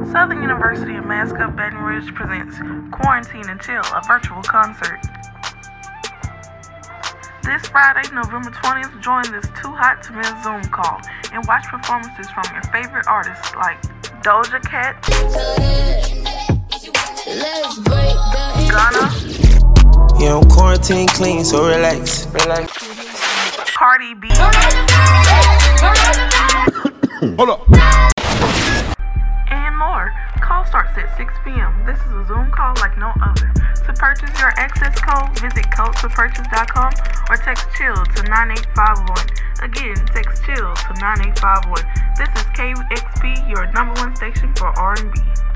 Southern University of Mascot Baton Rouge presents Quarantine and Chill, a virtual concert. This Friday, November 20th, join this Too Hot to Miss Zoom call and watch performances from your favorite artists like Doja Cat, Ghana, Yeah, I'm quarantine clean, so relax. Cardi B, Hold up. and more. Call starts at 6 p.m. This is a Zoom call like no other. To purchase your access code, visit codetopurchase.com or text CHILL to 9851. Again, text CHILL to 9851. This is KXP, your #1 station for R&B.